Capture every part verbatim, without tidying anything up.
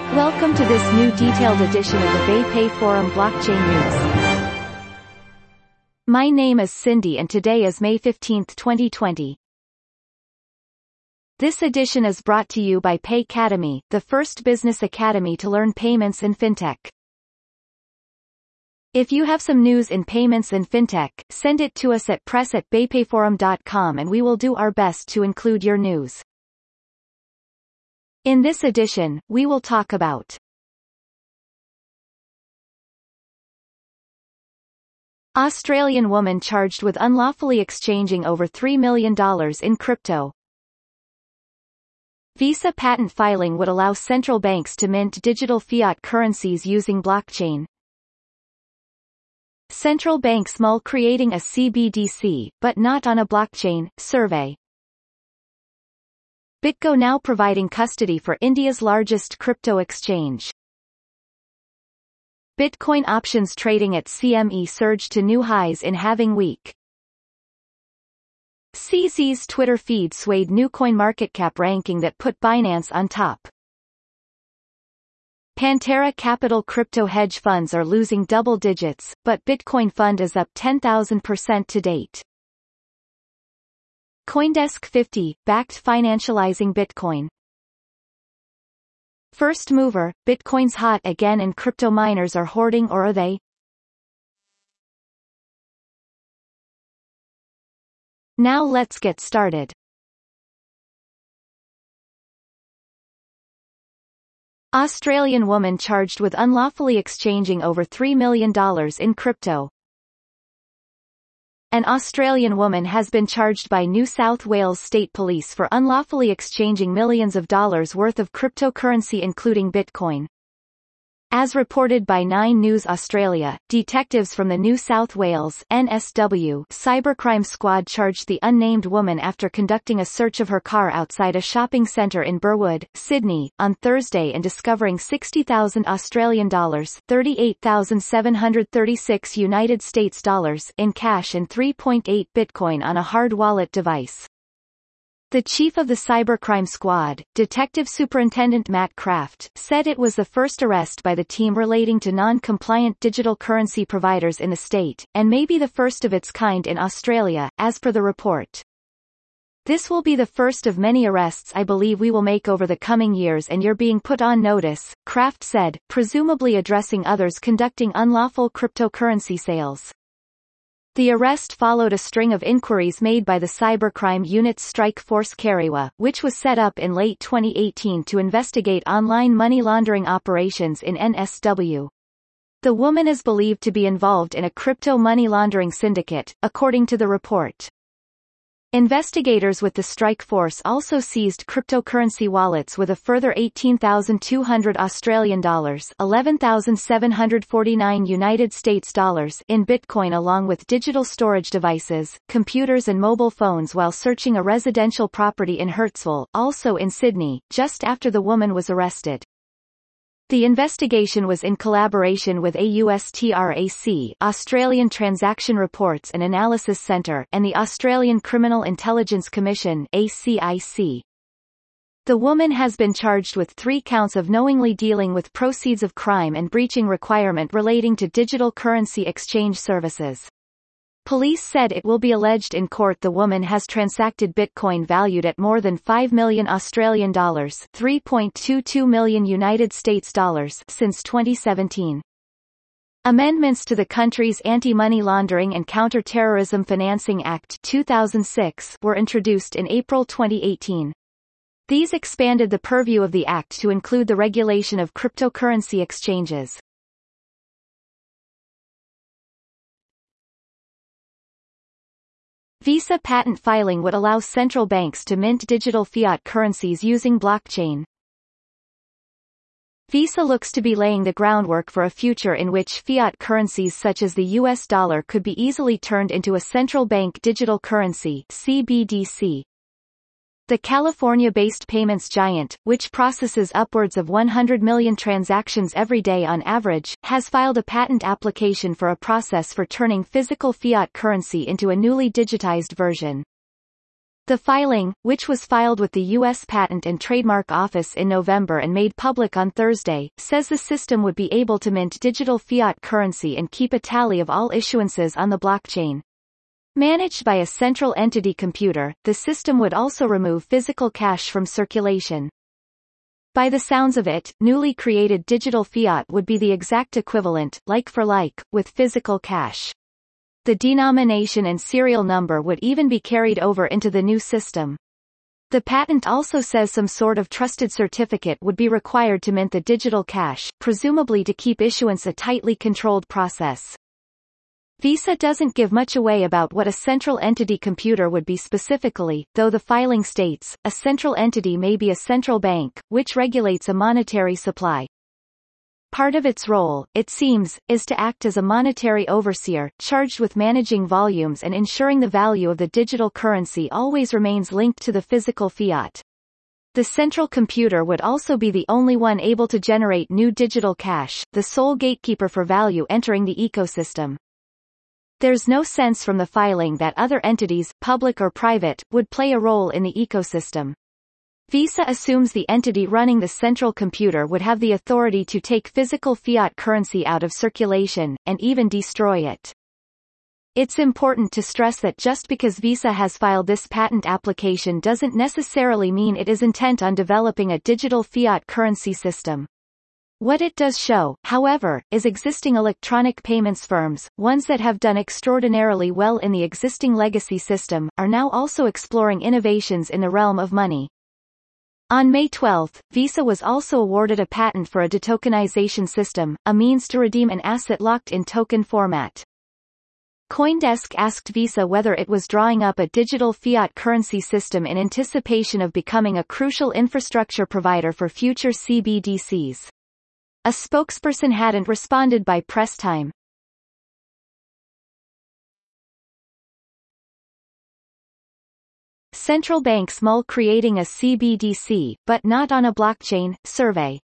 Welcome to this new detailed edition of the BayPay Forum Blockchain News. My name is Cindy and today is May fifteenth twenty twenty. This edition is brought to you by Paycademy, the first business academy to learn payments and fintech. If you have some news in payments and fintech, send it to us at press at baypayforum dot com and we will do our best to include your news. In this edition, we will talk about Australian woman charged with unlawfully exchanging over three million dollars in crypto. Visa patent filing would allow central banks to mint digital fiat currencies using blockchain. Central banks mull creating a C B D C, but not on a blockchain, survey. BitGo now providing custody for India's largest crypto exchange. Bitcoin options trading at C M E surged to new highs in halving week. C Z's Twitter feed swayed new CoinMarketCap ranking that put Binance on top. Pantera Capital crypto hedge funds are losing double digits, but Bitcoin fund is up ten thousand percent to date. CoinDesk fifty, backed financializing Bitcoin. First mover, Bitcoin's hot again and crypto miners are hoarding, or are they? Now let's get started. Australian woman charged with unlawfully exchanging over three million dollars in crypto. An Australian woman has been charged by New South Wales State Police for unlawfully exchanging millions of dollars worth of cryptocurrency including Bitcoin. As reported by Nine News Australia, detectives from the New South Wales N S W Cybercrime Squad charged the unnamed woman after conducting a search of her car outside a shopping centre in Burwood, Sydney, on Thursday and discovering sixty thousand Australian dollars, thirty-eight thousand seven hundred thirty-six United States dollars in cash and three point eight Bitcoin on a hard wallet device. The chief of the Cybercrime Squad, Detective Superintendent Matt Kraft, said it was the first arrest by the team relating to non-compliant digital currency providers in the state, and may be the first of its kind in Australia, as per the report. This will be the first of many arrests I believe we will make over the coming years and you're being put on notice, Kraft said, presumably addressing others conducting unlawful cryptocurrency sales. The arrest followed a string of inquiries made by the Cybercrime Unit's Strike Force Kariwa, which was set up in late twenty eighteen to investigate online money laundering operations in N S W. The woman is believed to be involved in a crypto money laundering syndicate, according to the report. Investigators with the Strike Force also seized cryptocurrency wallets with a further eighteen thousand two hundred Australian dollars, eleven thousand seven hundred forty-nine United States dollars in Bitcoin along with digital storage devices, computers and mobile phones while searching a residential property in Hurstville, also in Sydney, just after the woman was arrested. The investigation was in collaboration with AUSTRAC, Australian Transaction Reports and Analysis Centre, and the Australian Criminal Intelligence Commission A C I C. The woman has been charged with three counts of knowingly dealing with proceeds of crime and breaching requirement relating to digital currency exchange services. Police said it will be alleged in court the woman has transacted Bitcoin valued at more than five million Australian dollars, three point two two million United States dollars since twenty seventeen. Amendments to the country's Anti-Money Laundering and Counter-Terrorism Financing Act two thousand six were introduced in April twenty eighteen. These expanded the purview of the act to include the regulation of cryptocurrency exchanges. Visa patent filing would allow central banks to mint digital fiat currencies using blockchain. Visa looks to be laying the groundwork for a future in which fiat currencies such as the U S dollar could be easily turned into a central bank digital currency C B D C. The California-based payments giant, which processes upwards of one hundred million transactions every day on average, has filed a patent application for a process for turning physical fiat currency into a newly digitized version. The filing, which was filed with the U S Patent and Trademark Office in November and made public on Thursday, says the system would be able to mint digital fiat currency and keep a tally of all issuances on the blockchain. Managed by a central entity computer, the system would also remove physical cash from circulation. By the sounds of it, newly created digital fiat would be the exact equivalent, like for like, with physical cash. The denomination and serial number would even be carried over into the new system. The patent also says some sort of trusted certificate would be required to mint the digital cash, presumably to keep issuance a tightly controlled process. Visa doesn't give much away about what a central entity computer would be specifically, though the filing states, a central entity may be a central bank, which regulates a monetary supply. Part of its role, it seems, is to act as a monetary overseer, charged with managing volumes and ensuring the value of the digital currency always remains linked to the physical fiat. The central computer would also be the only one able to generate new digital cash, the sole gatekeeper for value entering the ecosystem. There's no sense from the filing that other entities, public or private, would play a role in the ecosystem. Visa assumes the entity running the central computer would have the authority to take physical fiat currency out of circulation, and even destroy it. It's important to stress that just because Visa has filed this patent application doesn't necessarily mean it is intent on developing a digital fiat currency system. What it does show, however, is existing electronic payments firms, ones that have done extraordinarily well in the existing legacy system, are now also exploring innovations in the realm of money. On May twelfth, Visa was also awarded a patent for a detokenization system, a means to redeem an asset locked in token format. CoinDesk asked Visa whether it was drawing up a digital fiat currency system in anticipation of becoming a crucial infrastructure provider for future C B D Cs. A spokesperson hadn't responded by press time. Central banks mull creating a C B D C, but not on a blockchain, survey.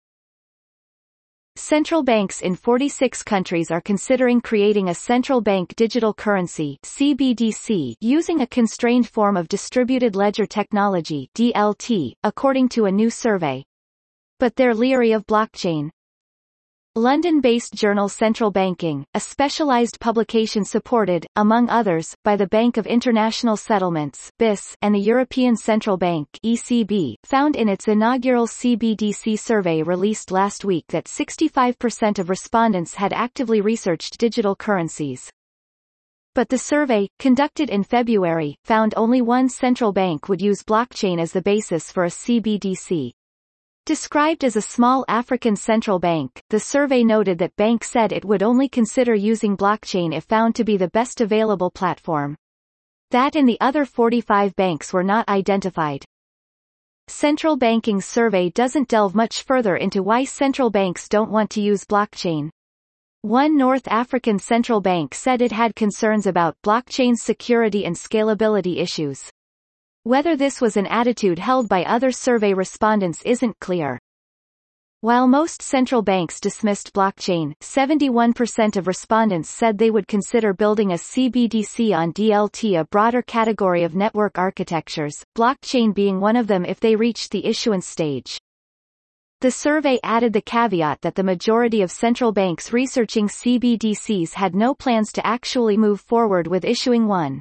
Central banks in forty-six countries are considering creating a central bank digital currency C B D C using a constrained form of distributed ledger technology D L T, according to a new survey. But they're leery of blockchain. London-based journal Central Banking, a specialized publication supported, among others, by the Bank of International Settlements B I S and the European Central Bank E C B, found in its inaugural C B D C survey released last week that sixty-five percent of respondents had actively researched digital currencies. But the survey, conducted in February, found only one central bank would use blockchain as the basis for a C B D C. Described as a small African central bank, the survey noted that bank said it would only consider using blockchain if found to be the best available platform. That and the other forty-five banks were not identified. Central Banking's survey doesn't delve much further into why central banks don't want to use blockchain. One North African central bank said it had concerns about blockchain's security and scalability issues. Whether this was an attitude held by other survey respondents isn't clear. While most central banks dismissed blockchain, seventy-one percent of respondents said they would consider building a C B D C on D L T, a broader category of network architectures, blockchain being one of them if they reached the issuance stage. The survey added the caveat that the majority of central banks researching C B D Cs had no plans to actually move forward with issuing one.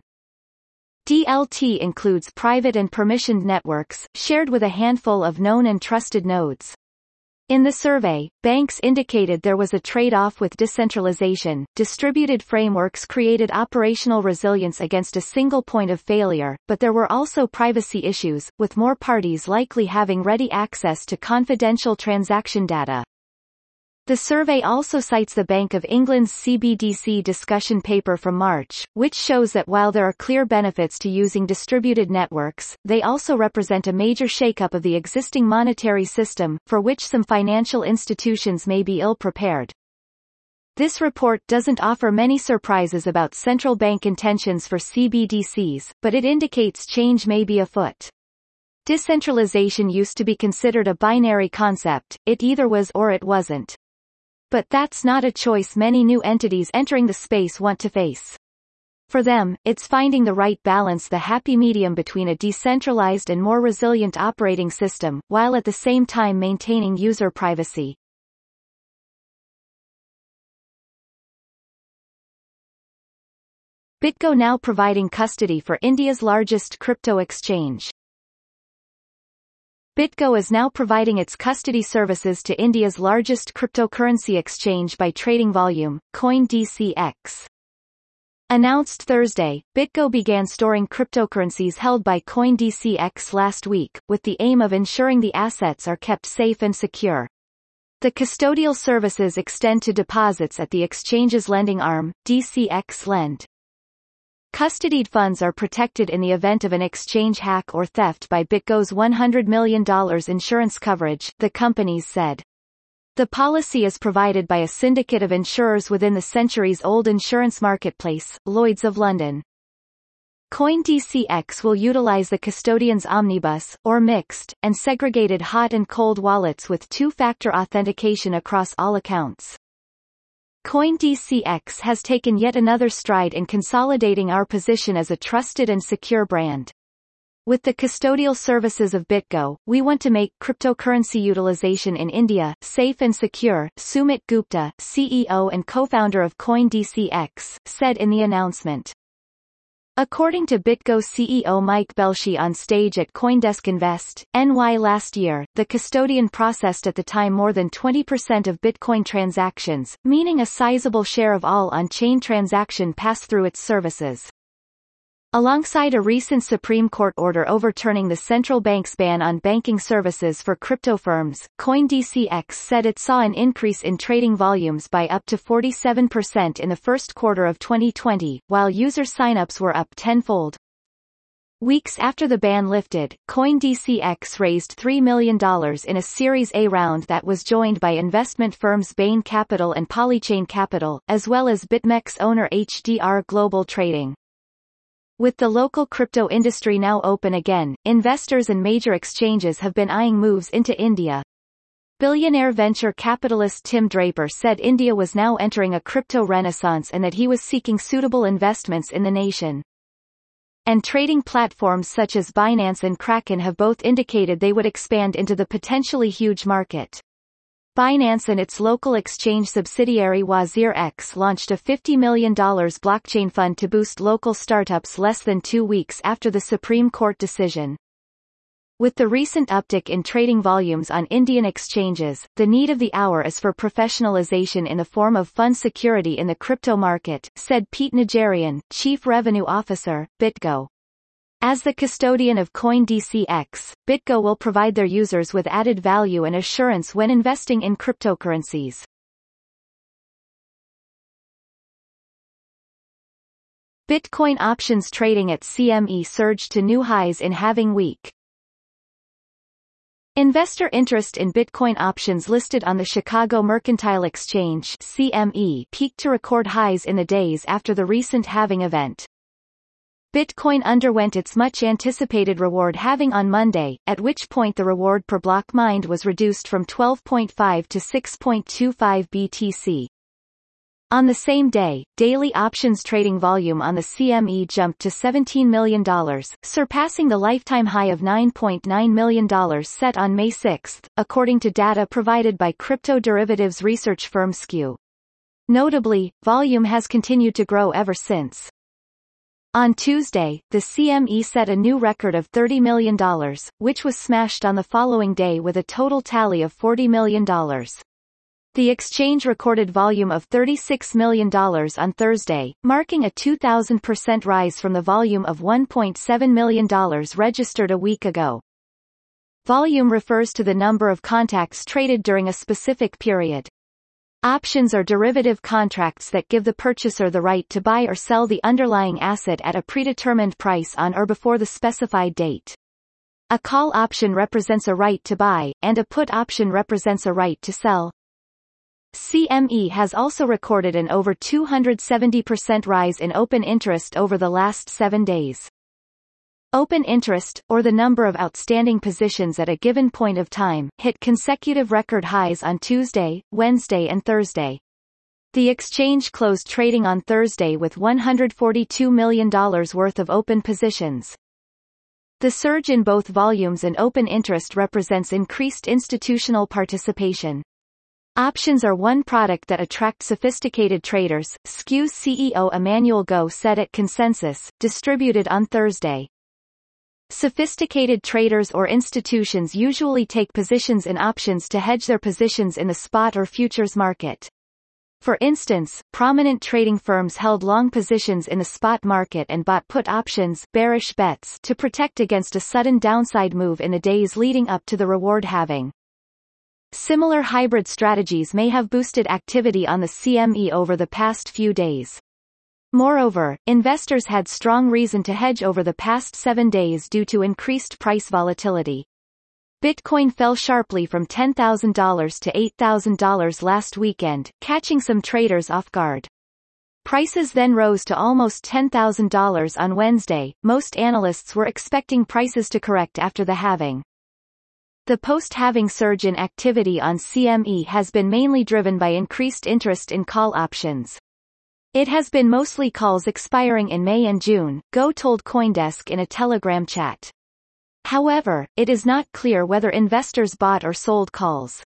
D L T includes private and permissioned networks, shared with a handful of known and trusted nodes. In the survey, banks indicated there was a trade-off with decentralization. Distributed frameworks created operational resilience against a single point of failure, but there were also privacy issues, with more parties likely having ready access to confidential transaction data. The survey also cites the Bank of England's C B D C discussion paper from March, which shows that while there are clear benefits to using distributed networks, they also represent a major shakeup of the existing monetary system, for which some financial institutions may be ill-prepared. This report doesn't offer many surprises about central bank intentions for C B D Cs, but it indicates change may be afoot. Decentralization used to be considered a binary concept, it either was or it wasn't. But that's not a choice many new entities entering the space want to face. For them, it's finding the right balance, the happy medium between a decentralized and more resilient operating system, while at the same time maintaining user privacy. BitGo now providing custody for India's largest crypto exchange. BitGo is now providing its custody services to India's largest cryptocurrency exchange by trading volume, CoinDCX. Announced Thursday, BitGo began storing cryptocurrencies held by CoinDCX last week, with the aim of ensuring the assets are kept safe and secure. The custodial services extend to deposits at the exchange's lending arm, D C X Lend. Custodied funds are protected in the event of an exchange hack or theft by BitGo's one hundred million dollars insurance coverage, the companies said. The policy is provided by a syndicate of insurers within the centuries-old insurance marketplace, Lloyd's of London. CoinDCX will utilize the custodian's omnibus, or mixed, and segregated hot and cold wallets with two-factor authentication across all accounts. CoinDCX has taken yet another stride in consolidating our position as a trusted and secure brand. With the custodial services of BitGo, we want to make cryptocurrency utilization in India safe and secure, Sumit Gupta, C E O and co-founder of CoinDCX, said in the announcement. According to BitGo C E O Mike Belshi on stage at CoinDesk Invest, N Y last year, the custodian processed at the time more than twenty percent of Bitcoin transactions, meaning a sizable share of all on-chain transaction pass through its services. Alongside a recent Supreme Court order overturning the central bank's ban on banking services for crypto firms, CoinDCX said it saw an increase in trading volumes by up to forty-seven percent in the first quarter of twenty twenty, while user signups were up tenfold. Weeks after the ban lifted, CoinDCX raised three million dollars in a Series A round that was joined by investment firms Bain Capital and Polychain Capital, as well as BitMEX owner H D R Global Trading. With the local crypto industry now open again, investors and major exchanges have been eyeing moves into India. Billionaire venture capitalist Tim Draper said India was now entering a crypto renaissance and that he was seeking suitable investments in the nation. And trading platforms such as Binance and Kraken have both indicated they would expand into the potentially huge market. Binance and its local exchange subsidiary WazirX launched a fifty million dollars blockchain fund to boost local startups less than two weeks after the Supreme Court decision. With the recent uptick in trading volumes on Indian exchanges, the need of the hour is for professionalization in the form of fund security in the crypto market, said Pete Najarian, Chief Revenue Officer, BitGo. As the custodian of CoinDCX, BitGo will provide their users with added value and assurance when investing in cryptocurrencies. Bitcoin options trading at C M E surged to new highs in halving week. Investor interest in Bitcoin options listed on the Chicago Mercantile Exchange (C M E) peaked to record highs in the days after the recent halving event. Bitcoin underwent its much-anticipated reward halving on Monday, at which point the reward per block mined was reduced from twelve point five to six point two five B T C. On the same day, daily options trading volume on the C M E jumped to seventeen million dollars, surpassing the lifetime high of nine point nine million dollars set on May sixth, according to data provided by crypto derivatives research firm Skew. Notably, volume has continued to grow ever since. On Tuesday, the C M E set a new record of thirty million dollars, which was smashed on the following day with a total tally of forty million dollars. The exchange recorded volume of thirty-six million dollars on Thursday, marking a two thousand percent rise from the volume of one point seven million dollars registered a week ago. Volume refers to the number of contracts traded during a specific period. Options are derivative contracts that give the purchaser the right to buy or sell the underlying asset at a predetermined price on or before the specified date. A call option represents a right to buy, and a put option represents a right to sell. C M E has also recorded an over two hundred seventy percent rise in open interest over the last seven days. Open interest, or the number of outstanding positions at a given point of time, hit consecutive record highs on Tuesday, Wednesday and Thursday. The exchange closed trading on Thursday with one hundred forty-two million dollars worth of open positions. The surge in both volumes and open interest represents increased institutional participation. Options are one product that attract sophisticated traders, S Q C E O Emmanuel Go said at Consensus, distributed on Thursday. Sophisticated traders or institutions usually take positions in options to hedge their positions in the spot or futures market. For instance, prominent trading firms held long positions in the spot market and bought put options, bearish bets, to protect against a sudden downside move in the days leading up to the reward halving. Similar hybrid strategies may have boosted activity on the C M E over the past few days. Moreover, investors had strong reason to hedge over the past seven days due to increased price volatility. Bitcoin fell sharply from ten thousand dollars to eight thousand dollars last weekend, catching some traders off guard. Prices then rose to almost ten thousand dollars on Wednesday. Most analysts were expecting prices to correct after the halving. The post-halving surge in activity on C M E has been mainly driven by increased interest in call options. It has been mostly calls expiring in May and June, Go told CoinDesk in a Telegram chat. However, it is not clear whether investors bought or sold calls.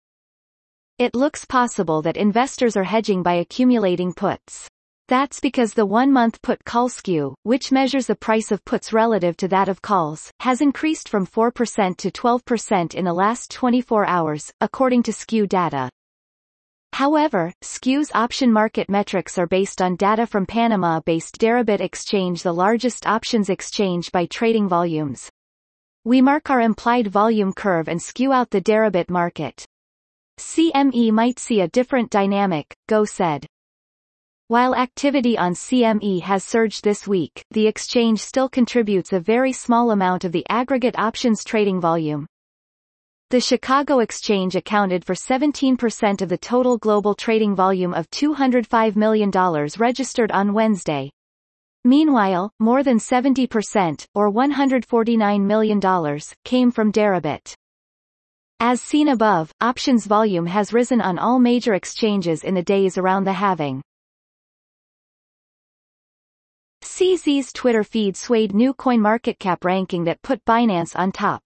It looks possible that investors are hedging by accumulating puts. That's because the one-month put-call skew, which measures the price of puts relative to that of calls, has increased from four percent to twelve percent in the last twenty-four hours, according to skew data. However, Skew's option market metrics are based on data from Panama-based Deribit Exchange, the largest options exchange by trading volumes. We mark our implied volume curve and skew out the Deribit market. C M E might see a different dynamic, Go said. While activity on C M E has surged this week, the exchange still contributes a very small amount of the aggregate options trading volume. The Chicago Exchange accounted for seventeen percent of the total global trading volume of two hundred five million dollars registered on Wednesday. Meanwhile, more than seventy percent, or one hundred forty-nine million dollars, came from Deribit. As seen above, options volume has risen on all major exchanges in the days around the halving. C Z's Twitter feed swayed new CoinMarketCap ranking that put Binance on top.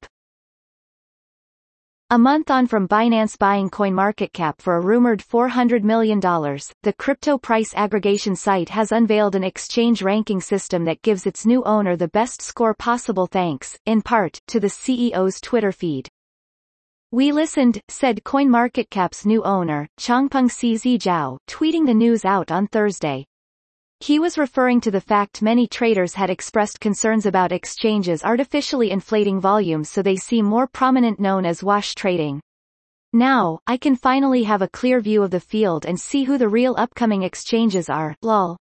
A month on from Binance buying CoinMarketCap for a rumored four hundred million dollars, the crypto price aggregation site has unveiled an exchange ranking system that gives its new owner the best score possible thanks, in part, to the C E O's Twitter feed. "We listened," said CoinMarketCap's new owner, Changpeng C Z Zhao, tweeting the news out on Thursday. He was referring to the fact many traders had expressed concerns about exchanges artificially inflating volumes so they seem more prominent, known as wash trading. "Now, I can finally have a clear view of the field and see who the real upcoming exchanges are, lol."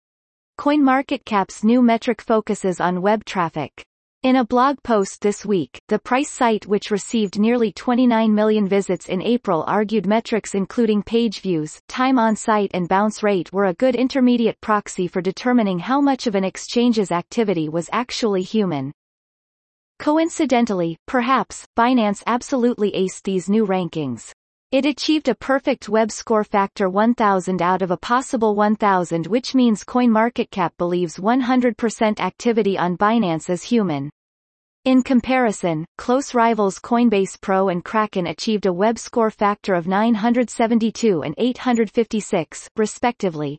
CoinMarketCap's new metric focuses on web traffic. In a blog post this week, the price site, which received nearly twenty-nine million visits in April, argued metrics including page views, time on site and bounce rate were a good intermediate proxy for determining how much of an exchange's activity was actually human. Coincidentally, perhaps, Binance absolutely aced these new rankings. It achieved a perfect web score factor one thousand out of a possible one thousand, which means CoinMarketCap believes one hundred percent activity on Binance is human. In comparison, close rivals Coinbase Pro and Kraken achieved a web score factor of nine hundred seventy-two and eight hundred fifty-six, respectively.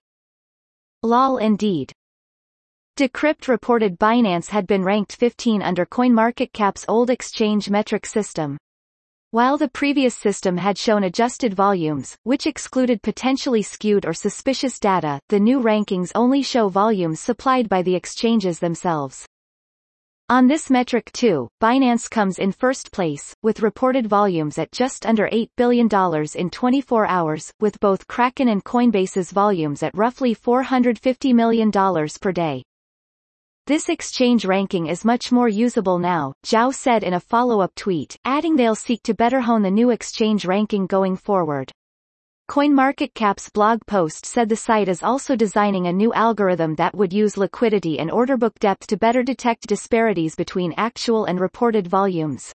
Lol indeed. Decrypt reported Binance had been ranked fifteen under CoinMarketCap's old exchange metric system. While the previous system had shown adjusted volumes, which excluded potentially skewed or suspicious data, the new rankings only show volumes supplied by the exchanges themselves. On this metric too, Binance comes in first place, with reported volumes at just under eight billion dollars in twenty-four hours, with both Kraken and Coinbase's volumes at roughly four hundred fifty million dollars per day. "This exchange ranking is much more usable now," Zhao said in a follow-up tweet, adding they'll seek to better hone the new exchange ranking going forward. CoinMarketCap's blog post said the site is also designing a new algorithm that would use liquidity and order book depth to better detect disparities between actual and reported volumes.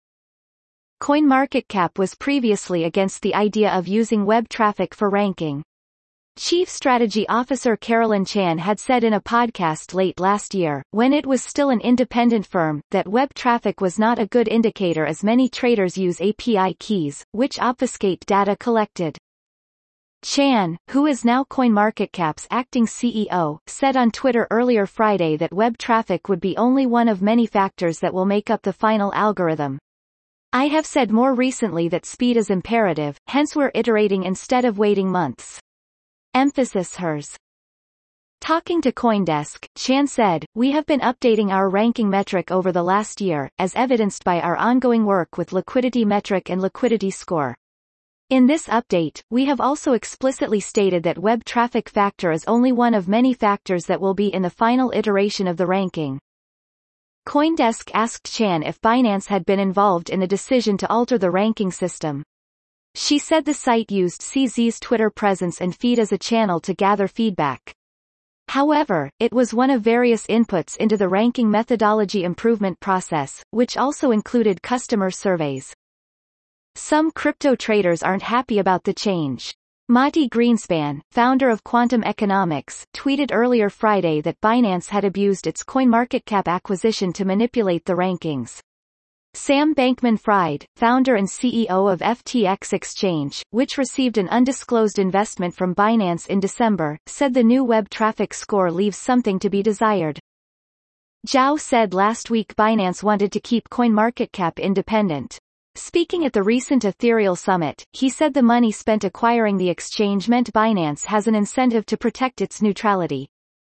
CoinMarketCap was previously against the idea of using web traffic for ranking. Chief Strategy Officer Carolyn Chan had said in a podcast late last year, when it was still an independent firm, that web traffic was not a good indicator as many traders use A P I keys, which obfuscate data collected. Chan, who is now CoinMarketCap's acting C E O, said on Twitter earlier Friday that web traffic would be only one of many factors that will make up the final algorithm. I have said more recently that speed is imperative, hence we're iterating instead of waiting months. Emphasis hers. Talking to CoinDesk, Chan said, "We have been updating our ranking metric over the last year, as evidenced by our ongoing work with Liquidity Metric and Liquidity Score. In this update, we have also explicitly stated that web traffic factor is only one of many factors that will be in the final iteration of the ranking." CoinDesk asked Chan if Binance had been involved in the decision to alter the ranking system. She said the site used C Z's Twitter presence and feed as a channel to gather feedback. However, it was one of various inputs into the ranking methodology improvement process, which also included customer surveys. Some crypto traders aren't happy about the change. Mati Greenspan, founder of Quantum Economics, tweeted earlier Friday that Binance had abused its CoinMarketCap acquisition to manipulate the rankings. Sam Bankman-Fried, founder and C E O of F T X Exchange, which received an undisclosed investment from Binance in December, said the new web traffic score leaves something to be desired. Zhao said last week Binance wanted to keep CoinMarketCap independent. Speaking at the recent Ethereal Summit, he said the money spent acquiring the exchange meant Binance has an incentive to protect its neutrality.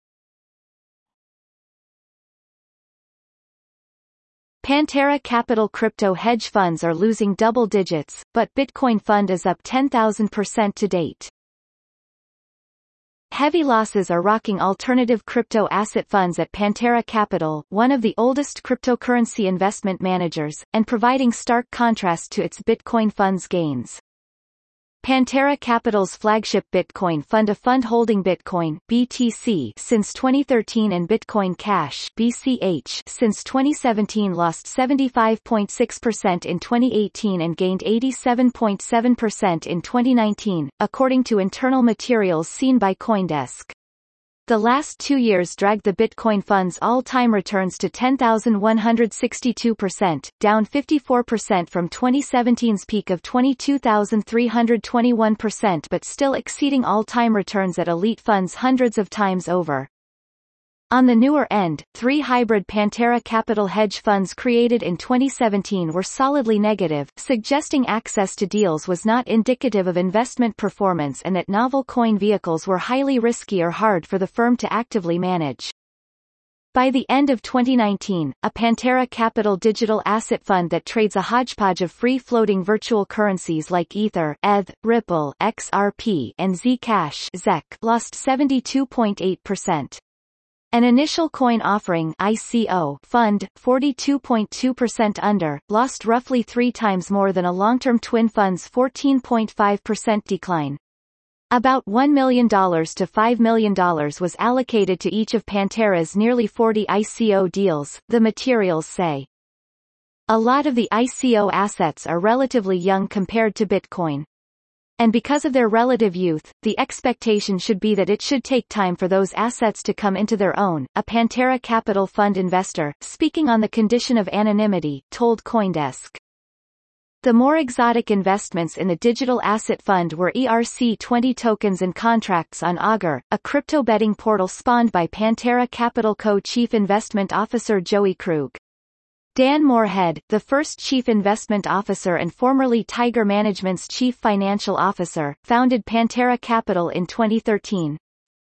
Pantera Capital crypto hedge funds are losing double digits, but Bitcoin fund is up ten thousand percent to date. Heavy losses are rocking alternative crypto asset funds at Pantera Capital, one of the oldest cryptocurrency investment managers, and providing stark contrast to its Bitcoin fund's gains. Pantera Capital's flagship Bitcoin fund, a fund holding Bitcoin B T C since twenty thirteen and Bitcoin Cash B C H since twenty seventeen, lost seventy-five point six percent in twenty eighteen and gained eighty-seven point seven percent in twenty nineteen, according to internal materials seen by CoinDesk. The last two years dragged the Bitcoin fund's all-time returns to ten thousand one hundred sixty-two percent, down fifty-four percent from twenty seventeen's peak of twenty-two thousand three hundred twenty-one percent, but still exceeding all-time returns at elite funds hundreds of times over. On the newer end, three hybrid Pantera Capital hedge funds created in twenty seventeen were solidly negative, suggesting access to deals was not indicative of investment performance and that novel coin vehicles were highly risky or hard for the firm to actively manage. By the end of twenty nineteen, a Pantera Capital digital asset fund that trades a hodgepodge of free-floating virtual currencies like Ether, E T H, Ripple, X R P, and Zcash Z E C lost seventy-two point eight percent. An initial coin offering I C O fund, forty-two point two percent under, lost roughly three times more than a long-term twin fund's fourteen point five percent decline. About one million dollars to five million dollars was allocated to each of Pantera's nearly forty I C O deals, the materials say. A lot of the I C O assets are relatively young compared to Bitcoin. And because of their relative youth, the expectation should be that it should take time for those assets to come into their own, a Pantera Capital fund investor, speaking on the condition of anonymity, told CoinDesk. The more exotic investments in the digital asset fund were E R C twenty tokens and contracts on Augur, a crypto betting portal spawned by Pantera Capital Co-Chief Investment Officer Joey Krug. Dan Moorhead, the first chief investment officer and formerly Tiger Management's chief financial officer, founded Pantera Capital in twenty thirteen.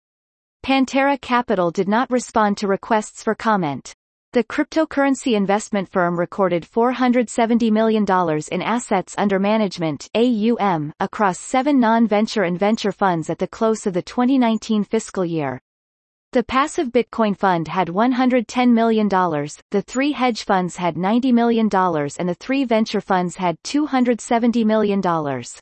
Pantera Capital did not respond to requests for comment. The cryptocurrency investment firm recorded four hundred seventy million dollars in assets under management A U M across seven non-venture and venture funds at the close of the twenty nineteen fiscal year. The passive Bitcoin fund had one hundred ten million dollars, the three hedge funds had ninety million dollars and the three venture funds had two hundred seventy million dollars.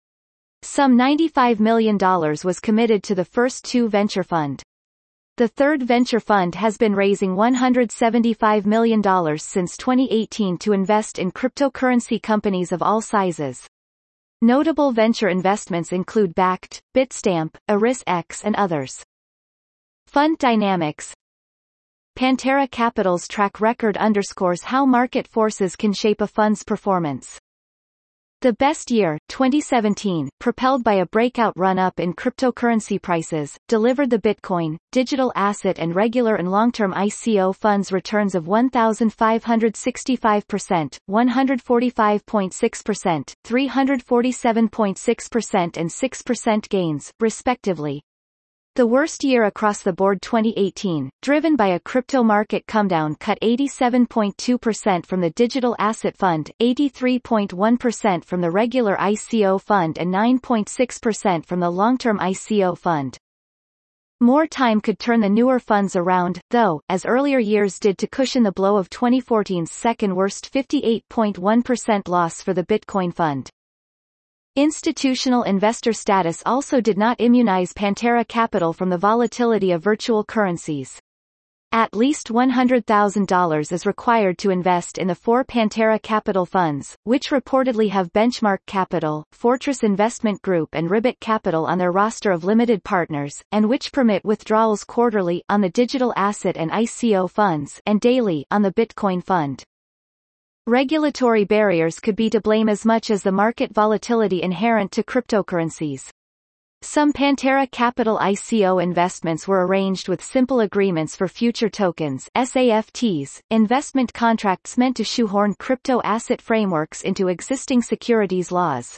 Some ninety-five million dollars was committed to the first two venture fund. The third venture fund has been raising one hundred seventy-five million dollars since twenty eighteen to invest in cryptocurrency companies of all sizes. Notable venture investments include Bakkt, Bitstamp, ErisX and others. Fund dynamics. Pantera Capital's track record underscores how market forces can shape a fund's performance. The best year, twenty seventeen, propelled by a breakout run-up in cryptocurrency prices, delivered the Bitcoin, digital asset and regular and long-term I C O funds returns of one thousand five hundred sixty-five percent, one hundred forty-five point six percent, three hundred forty-seven point six percent and six percent gains, respectively. The worst year across the board twenty eighteen, driven by a crypto market comedown, cut eighty-seven point two percent from the digital asset fund, eighty-three point one percent from the regular I C O fund and nine point six percent from the long-term I C O fund. More time could turn the newer funds around, though, as earlier years did, to cushion the blow of twenty fourteen's second-worst fifty-eight point one percent loss for the Bitcoin fund. Institutional investor status also did not immunize Pantera Capital from the volatility of virtual currencies. At least one hundred thousand dollars is required to invest in the four Pantera Capital funds, which reportedly have Benchmark Capital, Fortress Investment Group and Ribbit Capital on their roster of limited partners, and which permit withdrawals quarterly on the digital asset and I C O funds and daily on the Bitcoin fund. Regulatory barriers could be to blame as much as the market volatility inherent to cryptocurrencies. Some Pantera Capital I C O investments were arranged with simple agreements for future tokens (S A F Ts), investment contracts meant to shoehorn crypto asset frameworks into existing securities laws.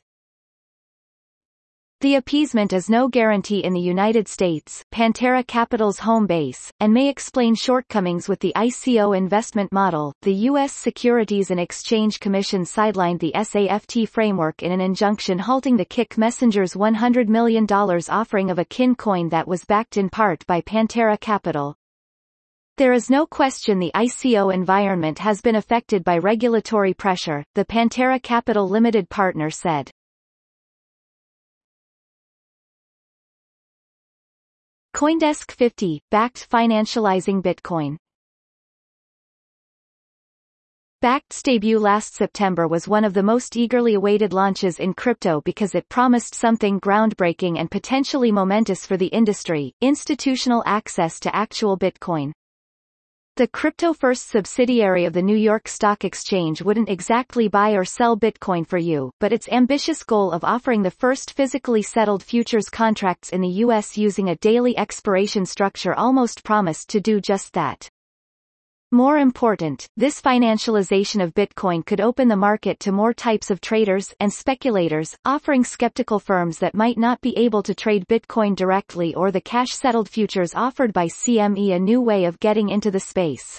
The appeasement is no guarantee in the United States, Pantera Capital's home base, and may explain shortcomings with the I C O investment model. The U S Securities and Exchange Commission sidelined the S A F T framework in an injunction halting the Kik Messenger's one hundred million dollars offering of a Kin coin that was backed in part by Pantera Capital. There is no question the I C O environment has been affected by regulatory pressure, the Pantera Capital Limited partner said. CoinDesk fifty, Bakkt financializing Bitcoin. Bakkt's debut last September was one of the most eagerly awaited launches in crypto because it promised something groundbreaking and potentially momentous for the industry: institutional access to actual Bitcoin. The crypto-first subsidiary of the New York Stock Exchange wouldn't exactly buy or sell Bitcoin for you, but its ambitious goal of offering the first physically settled futures contracts in the U S using a daily expiration structure almost promised to do just that. More important, this financialization of Bitcoin could open the market to more types of traders and speculators, offering skeptical firms that might not be able to trade Bitcoin directly or the cash-settled futures offered by C M E a new way of getting into the space.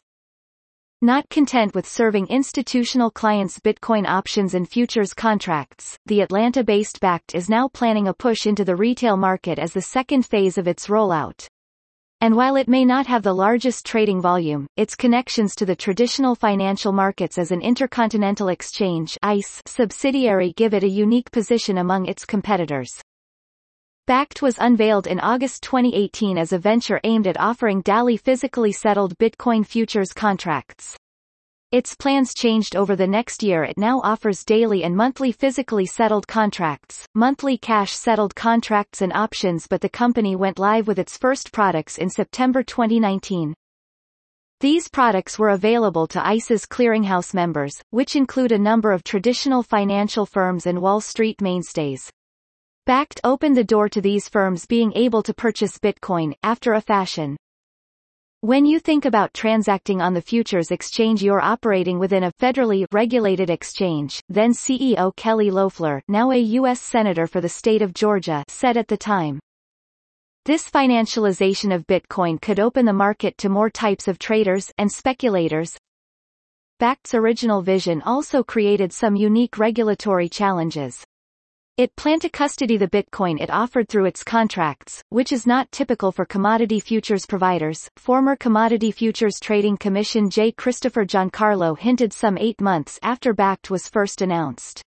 Not content with serving institutional clients Bitcoin options and futures contracts, the Atlanta-based Bakkt is now planning a push into the retail market as the second phase of its rollout. And while it may not have the largest trading volume, its connections to the traditional financial markets as an intercontinental exchange (I C E) subsidiary give it a unique position among its competitors. Bakkt was unveiled in August twenty eighteen as a venture aimed at offering daily physically settled Bitcoin futures contracts. Its plans changed over the next year. It now offers daily and monthly physically settled contracts, monthly cash-settled contracts and options, but the company went live with its first products in September twenty nineteen. These products were available to I C E's clearinghouse members, which include a number of traditional financial firms and Wall Street mainstays. Bakkt opened the door to these firms being able to purchase Bitcoin, after a fashion. When you think about transacting on the futures exchange, you're operating within a federally regulated exchange, then C E O Kelly Loeffler, now a U S Senator for the state of Georgia, said at the time. This financialization of Bitcoin could open the market to more types of traders and speculators. Bakkt's original vision also created some unique regulatory challenges. It planned to custody the Bitcoin it offered through its contracts, which is not typical for commodity futures providers. Former Commodity Futures Trading Commission J. Christopher Giancarlo hinted some eight months after Bakkt was first announced.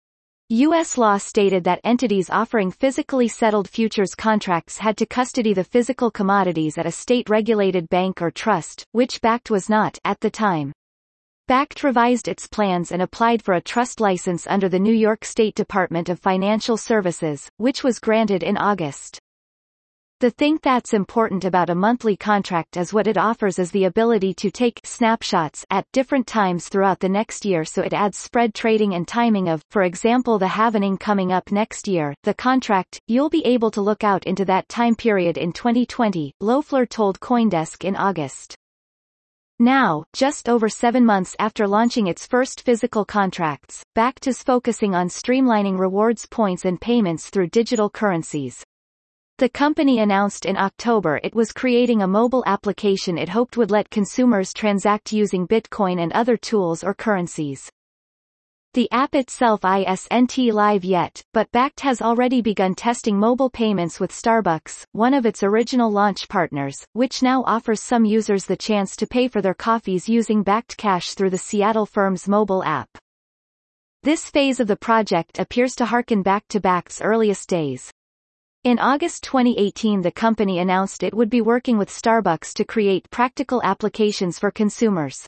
U S law stated that entities offering physically settled futures contracts had to custody the physical commodities at a state-regulated bank or trust, which Bakkt was not at the time. Bakkt revised its plans and applied for a trust license under the New York State Department of Financial Services, which was granted in August. The thing that's important about a monthly contract is what it offers is the ability to take snapshots at different times throughout the next year, so it adds spread trading and timing of, for example, the halvening coming up next year. The contract, you'll be able to look out into that time period in twenty twenty, Loeffler told CoinDesk in August. Now, just over seven months after launching its first physical contracts, Bakkt is focusing on streamlining rewards points and payments through digital currencies. The company announced in October it was creating a mobile application it hoped would let consumers transact using Bitcoin and other tools or currencies. The app itself isn't live yet, but Bakkt has already begun testing mobile payments with Starbucks, one of its original launch partners, which now offers some users the chance to pay for their coffees using Bakkt Cash through the Seattle firm's mobile app. This phase of the project appears to harken back to Bakkt's earliest days. In August twenty eighteen, the company announced it would be working with Starbucks to create practical applications for consumers.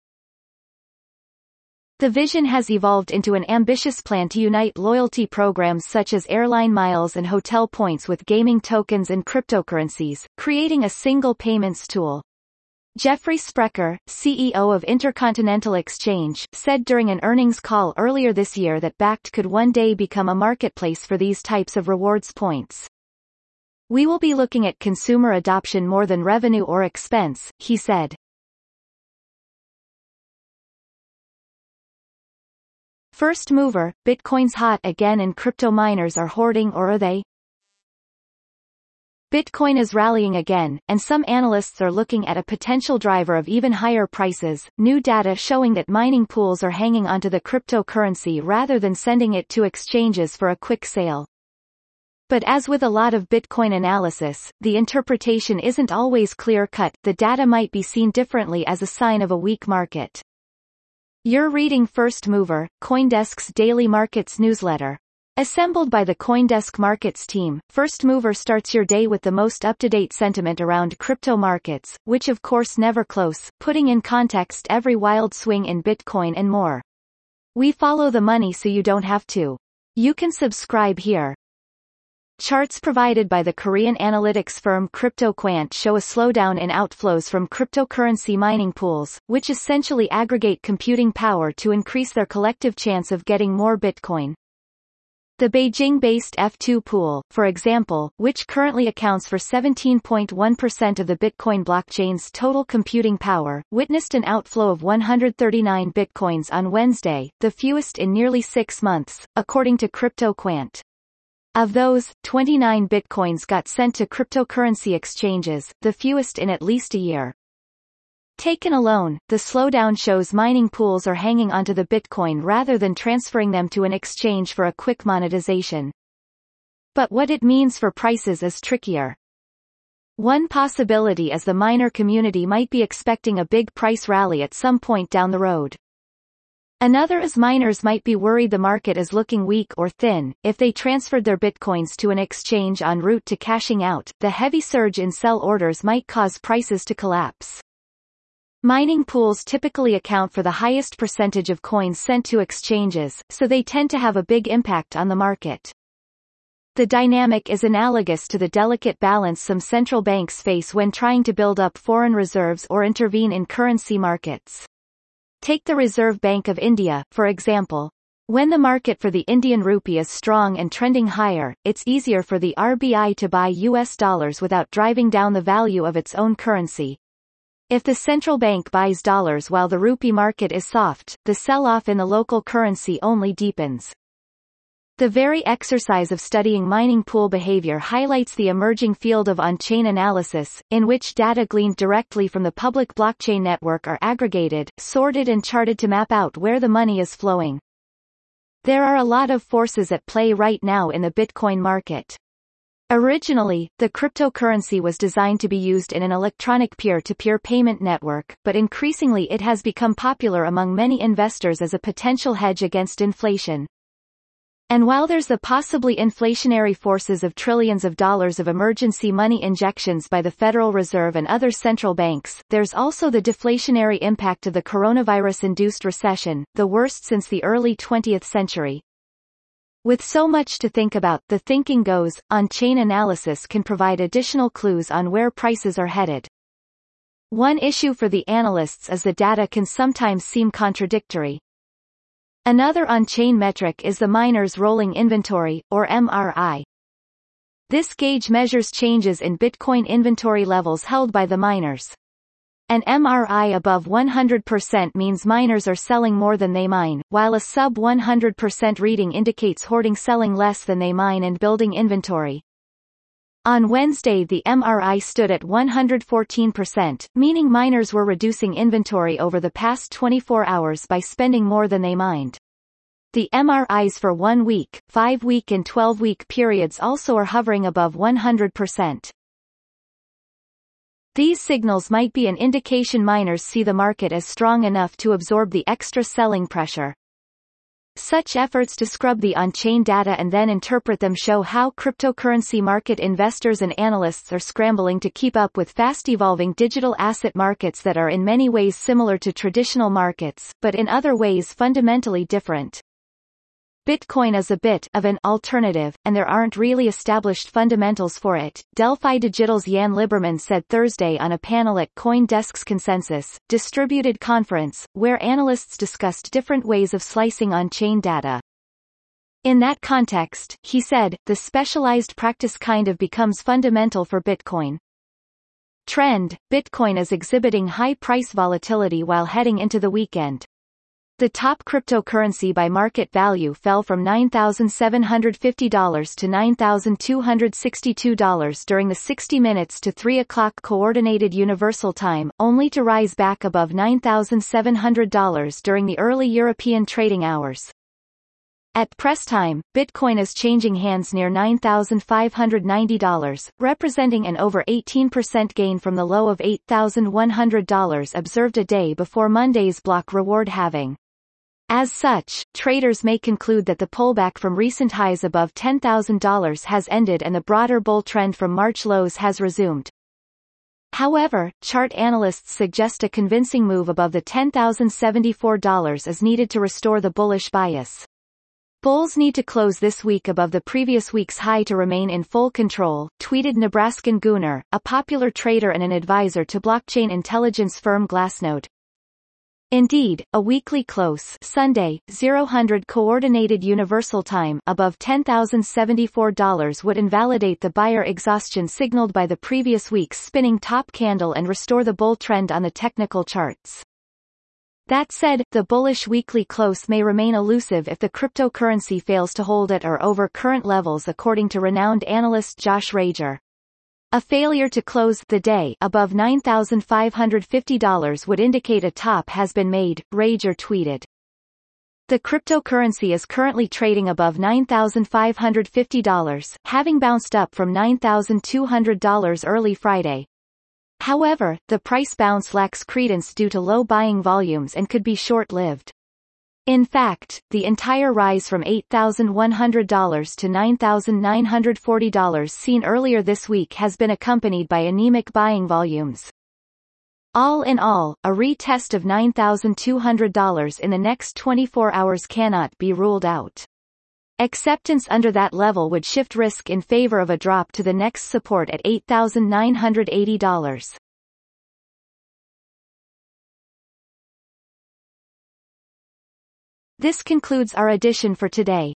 The vision has evolved into an ambitious plan to unite loyalty programs such as airline miles and hotel points with gaming tokens and cryptocurrencies, creating a single payments tool. Jeffrey Sprecher, C E O of Intercontinental Exchange, said during an earnings call earlier this year that Bakkt could one day become a marketplace for these types of rewards points. "We will be looking at consumer adoption more than revenue or expense," he said. First mover, Bitcoin's hot again and crypto miners are hoarding, or are they? Bitcoin is rallying again, and some analysts are looking at a potential driver of even higher prices, new data showing that mining pools are hanging onto the cryptocurrency rather than sending it to exchanges for a quick sale. But as with a lot of Bitcoin analysis, the interpretation isn't always clear-cut. The data might be seen differently as a sign of a weak market. You're reading First Mover, CoinDesk's daily markets newsletter. Assembled by the CoinDesk Markets team, First Mover starts your day with the most up-to-date sentiment around crypto markets, which of course never close, putting in context every wild swing in Bitcoin and more. We follow the money so you don't have to. You can subscribe here. Charts provided by the Korean analytics firm CryptoQuant show a slowdown in outflows from cryptocurrency mining pools, which essentially aggregate computing power to increase their collective chance of getting more Bitcoin. The Beijing-based F two pool, for example, which currently accounts for seventeen point one percent of the Bitcoin blockchain's total computing power, witnessed an outflow of one hundred thirty-nine Bitcoins on Wednesday, the fewest in nearly six months, according to CryptoQuant. Of those, twenty-nine Bitcoins got sent to cryptocurrency exchanges, the fewest in at least a year. Taken alone, the slowdown shows mining pools are hanging onto the Bitcoin rather than transferring them to an exchange for a quick monetization. But what it means for prices is trickier. One possibility is the miner community might be expecting a big price rally at some point down the road. Another is miners might be worried the market is looking weak or thin. If they transferred their bitcoins to an exchange en route to cashing out, the heavy surge in sell orders might cause prices to collapse. Mining pools typically account for the highest percentage of coins sent to exchanges, so they tend to have a big impact on the market. The dynamic is analogous to the delicate balance some central banks face when trying to build up foreign reserves or intervene in currency markets. Take the Reserve Bank of India, for example. When the market for the Indian rupee is strong and trending higher, it's easier for the R B I to buy U S dollars without driving down the value of its own currency. If the central bank buys dollars while the rupee market is soft, the sell-off in the local currency only deepens. The very exercise of studying mining pool behavior highlights the emerging field of on-chain analysis, in which data gleaned directly from the public blockchain network are aggregated, sorted and charted to map out where the money is flowing. There are a lot of forces at play right now in the Bitcoin market. Originally, the cryptocurrency was designed to be used in an electronic peer-to-peer payment network, but increasingly it has become popular among many investors as a potential hedge against inflation. And while there's the possibly inflationary forces of trillions of dollars of emergency money injections by the Federal Reserve and other central banks, there's also the deflationary impact of the coronavirus-induced recession, the worst since the early twentieth century. With so much to think about, the thinking goes, on-chain analysis can provide additional clues on where prices are headed. One issue for the analysts is the data can sometimes seem contradictory. Another on-chain metric is the Miners Rolling Inventory, or M R I. This gauge measures changes in Bitcoin inventory levels held by the miners. An M R I above one hundred percent means miners are selling more than they mine, while a sub one hundred percent reading indicates hoarding, selling less than they mine and building inventory. On Wednesday the M R I stood at one hundred fourteen percent, meaning miners were reducing inventory over the past twenty-four hours by spending more than they mined. The M R Is for one-week, five-week and twelve-week periods also are hovering above one hundred percent. These signals might be an indication miners see the market as strong enough to absorb the extra selling pressure. Such efforts to scrub the on-chain data and then interpret them show how cryptocurrency market investors and analysts are scrambling to keep up with fast-evolving digital asset markets that are in many ways similar to traditional markets, but in other ways fundamentally different. Bitcoin is a bit of an alternative, and there aren't really established fundamentals for it, Delphi Digital's Jan Liberman said Thursday on a panel at CoinDesk's Consensus Distributed Conference, where analysts discussed different ways of slicing on-chain data. In that context, he said, the specialized practice kind of becomes fundamental for Bitcoin. Trend: Bitcoin is exhibiting high price volatility while heading into the weekend. The top cryptocurrency by market value fell from nine thousand seven hundred fifty dollars to nine thousand two hundred sixty-two dollars during the sixty minutes to three o'clock Coordinated Universal Time, only to rise back above nine thousand seven hundred dollars during the early European trading hours. At press time, Bitcoin is changing hands near nine thousand five hundred ninety dollars, representing an over eighteen percent gain from the low of eight thousand one hundred dollars observed a day before Monday's block reward halving. As such, traders may conclude that the pullback from recent highs above ten thousand dollars has ended and the broader bull trend from March lows has resumed. However, chart analysts suggest a convincing move above the ten thousand seventy-four dollars is needed to restore the bullish bias. Bulls need to close this week above the previous week's high to remain in full control, tweeted Nebraskan Gunnar, a popular trader and an advisor to blockchain intelligence firm Glassnode. Indeed, a weekly close Sunday, zero hundred Coordinated Universal Time above ten thousand seventy-four dollars would invalidate the buyer exhaustion signaled by the previous week's spinning top candle and restore the bull trend on the technical charts. That said, the bullish weekly close may remain elusive if the cryptocurrency fails to hold at or over current levels according to renowned analyst Josh Rager. A failure to close the day above nine thousand five hundred fifty dollars would indicate a top has been made, Rager tweeted. The cryptocurrency is currently trading above nine thousand five hundred fifty dollars, having bounced up from nine thousand two hundred dollars early Friday. However, the price bounce lacks credence due to low buying volumes and could be short-lived. In fact, the entire rise from eight thousand one hundred dollars to nine thousand nine hundred forty dollars seen earlier this week has been accompanied by anemic buying volumes. All in all, a retest of nine thousand two hundred dollars in the next twenty-four hours cannot be ruled out. Acceptance under that level would shift risk in favor of a drop to the next support at eight thousand nine hundred eighty dollars. This concludes our edition for today.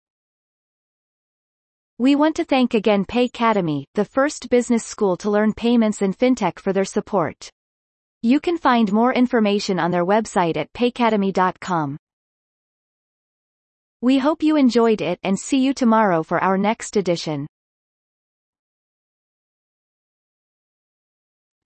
We want to thank again Paycademy, the first business school to learn payments and fintech, for their support. You can find more information on their website at paycademy dot com. We hope you enjoyed it and see you tomorrow for our next edition.